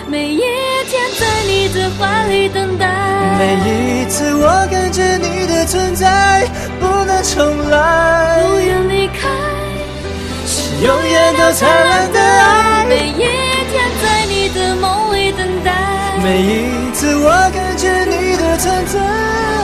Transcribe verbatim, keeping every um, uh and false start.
每一天在你的怀里等待， 每一次我感觉你的存在不能重来， 不愿离开， 是永远都灿烂的爱。 每一天在你的梦里等待， 每一次我感觉你的存在。